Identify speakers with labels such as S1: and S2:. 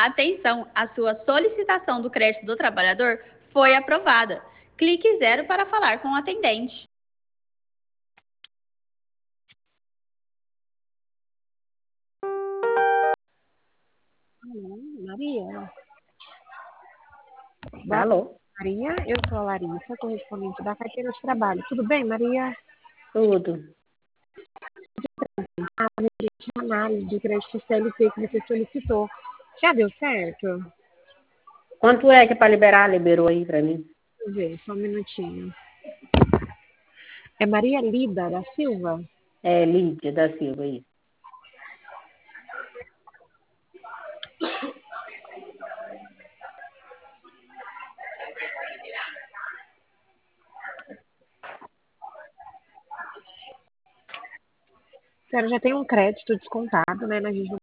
S1: Atenção, a sua solicitação do crédito do trabalhador foi aprovada. Clique 0 para falar com o atendente.
S2: Alô, Maria?
S3: Alô?
S2: Maria, eu sou a Larissa, correspondente da carteira de trabalho. Tudo bem, Maria?
S3: Tudo.
S2: A análise de crédito CLT que você solicitou. Já deu certo?
S3: Quanto é que para liberar? Liberou aí para mim?
S2: Deixa eu ver, só um minutinho. É Maria Lida da Silva?
S3: É Lídia da Silva aí.
S2: A senhora já tem um crédito descontado, né? A gente